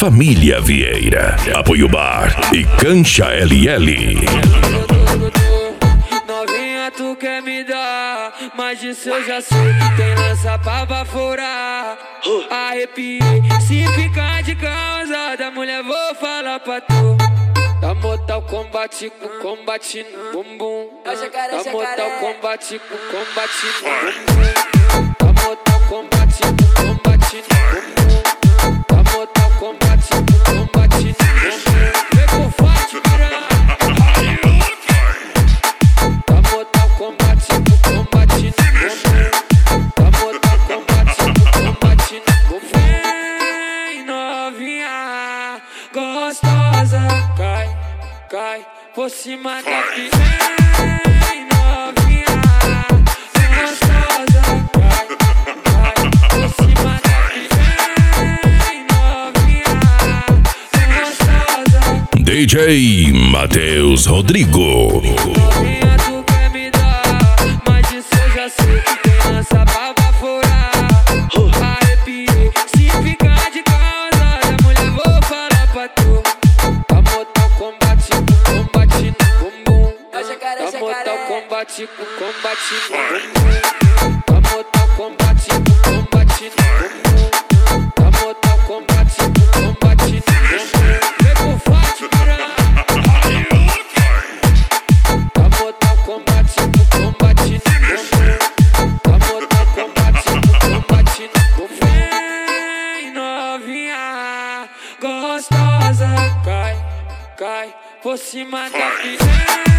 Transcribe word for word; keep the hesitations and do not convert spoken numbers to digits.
Família Vieira, Apoio Bar e Cancha L L. Novinha, tu quer me dar, mas disso eu já sei. Tem lança pra baforar, arrepiei. Se ficar de causada, mulher, vou falar pra tu. Da Mortal Kombat com combate no bumbum. Da Mortal Kombat com combate no bumbum. Da Mortal Kombat com combate no bumbum. Da Mortal Kombat com combate no bumbum. Vem com forte, piranha. Da Mortal Kombat com combate no bumbum. Da Mortal Kombat com combate no bumbum. Vem, novinha gostosa, cai, cai por cima da piranha. Vem, novinha gostosa, cai, cai por cima da piranha. Novinha gostosa. D J Matheus Rodrigo. Novinha, tu quer me dar, mas disso eu já sei. Tem lança pra baforar, arrepiei. Se ficar de causada, mulher, vou falar pra tu. Da Mortal Kombat com combate no bumbum. Da Mortal Kombat com combate no bumbum. Da Mortal Kombat com combate no bumbum. Da Mortal Kombat com combate no bumbum. Vem com forte, piranha. Da Mortal Kombat com combate no bumbum. Da Mortal Kombat com combate no bumbum. Vem, novinha gostosa, cai, cai por cima da piranha.